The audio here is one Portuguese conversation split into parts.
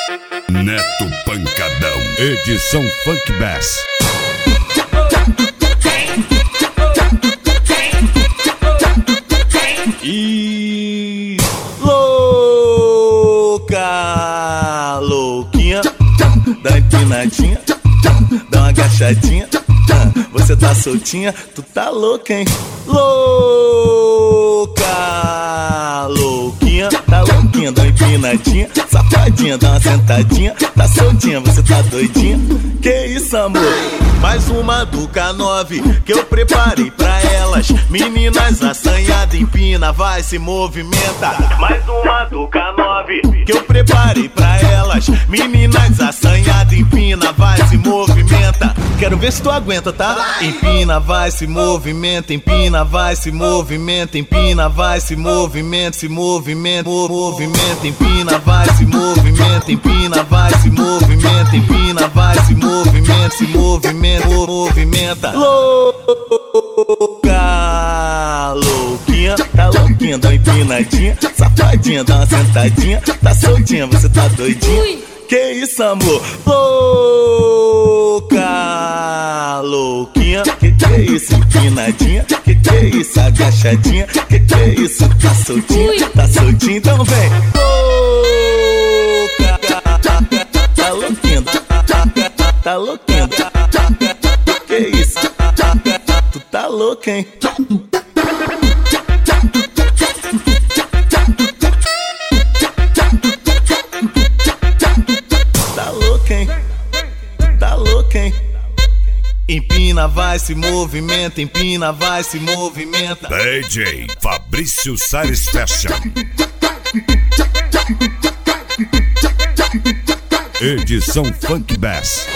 Neto Pancadão, edição Funk Bass. E louca, louquinha, dá uma empinadinha, dá uma agachadinha, você tá soltinha, tu tá louca, hein? Louca, louquinha, tá louquinha, dá uma empinadinha, safadinha, dá uma sentadinha, tá soltinha, você tá doidinha. Que isso, amor? Mais uma do K9 que eu preparei pra elas. Meninas assanhadas, empina, vai, se movimenta. Mais uma do K9 que eu preparei pra elas. Meninas assanhadas, empina, vai, se movimenta. Quero ver se tu aguenta, tá? Empina, vai, se movimenta. Empina, vai, se movimenta. Empina, vai, se movimenta. Se movimenta, movimenta. Empina, vai, se movimenta. Empina, vai, se movimenta. Empina, vai, se movimenta. Se movimenta, movimenta. Louca, louquinha, tá louquinha, dá uma empinadinha, safadinha, dá uma sentadinha, tá soltinha, você tá doidinha. Que isso, amor? Louca, louquinha, que é isso? Empinadinha, que é isso? Agachadinha, que é isso? Tá soltinha, tá soltinha, então vem. Louca, tá louquinha, tá louquinha, que isso? Tu tá louca, hein? Tá louca, hein? Tá louca, hein? Empina, vai, se movimenta. Empina, vai, se movimenta. DJ Fabrício Salles Fashion, edição Funk Bass.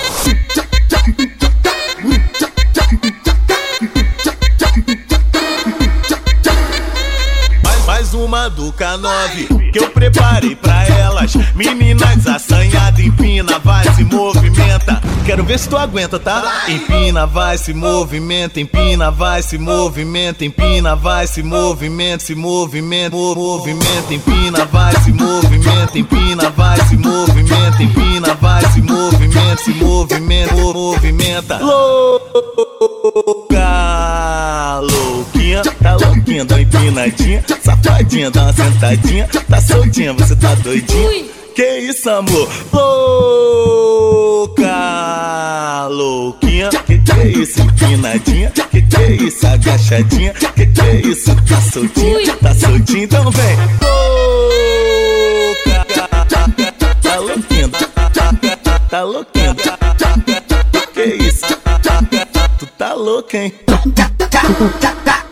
Mais uma do K9 que eu preparei pra elas. Meninas assanhadas, empina, vai, se movimenta. Quero ver se tu aguenta, tá? Empina, vai, se movimenta. Empina, vai, se movimenta. Empina, vai, se movimenta. Se movimenta, movimenta. Empina, vai, se movimenta. Empina, vai, se movimenta. Empina, vai, se movimenta. Se movimenta, movimenta. Louca, louquinha, tá louquinha, dá uma empinadinha, safadinha, dá uma sentadinha, tá soltinha, você tá doidinha. Que isso, amor? Louca, louquinha, que é isso? Empinadinha, que é isso? Agachadinha, que é isso? Tá soltinha, tá soltinha, então vem. Louca, tá louquinha, tá louquinha, que isso? Tu tá louca, hein?